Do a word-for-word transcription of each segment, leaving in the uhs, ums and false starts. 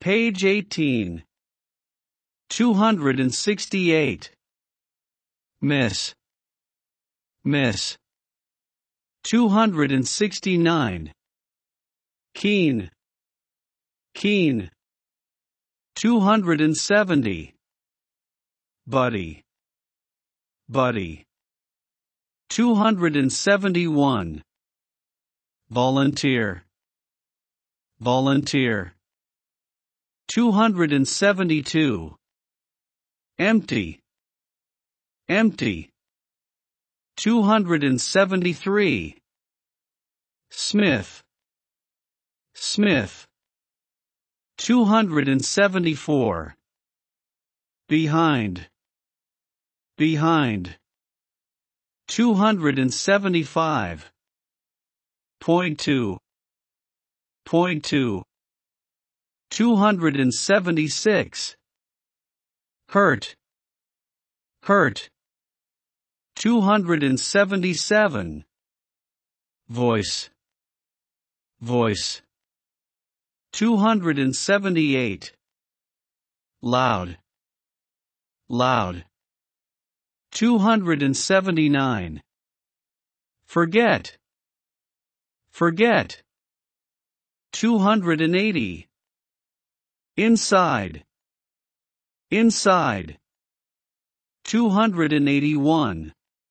Page eighteen. two hundred sixty-eight. Miss. Miss. two hundred sixty-nine. Keen. Keen. two hundred seventy. Buddy. Buddy. two hundred seventy-one. Volunteer. Volunteer. two hundred seventy-two. Empty. Empty. two hundred seventy-three. Smith. Smith. two hundred seventy-four. Behind. Behind. two hundred seventy-five. Point two. Point two. two hundred seventy-six. Hurt. Hurt. two hundred seventy-seven. Voice. Voice. two hundred seventy-eight. Loud. Loud. two hundred seventy-nine. Forget. Forget. two hundred eighty. Inside. Inside. two hundred eighty-one.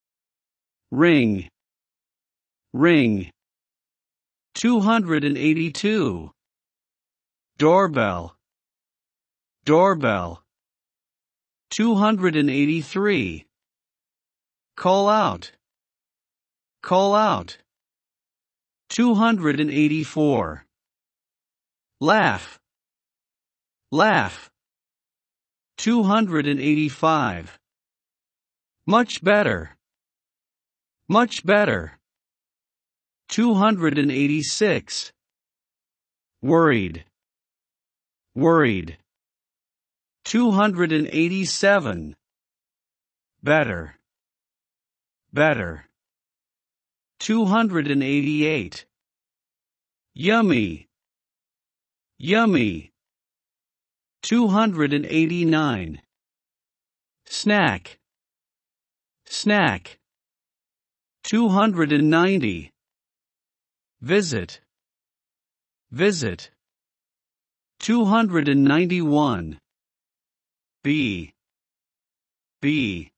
Ring. Ring. two hundred eighty-two. Doorbell. Doorbell. two hundred eighty-three. Call out. Call out. two hundred eighty-four. Laugh. Laugh. two hundred eighty-five. Much better. Much better. two hundred eighty-six. Worried. Worried. two hundred eighty-seven. Better. Better. two hundred eighty-eight. Yummy. Yummy. two hundred eighty-nine. Snack. Snack. two hundred ninety. Visit. Visit. two hundred ninety-one. Be. Be.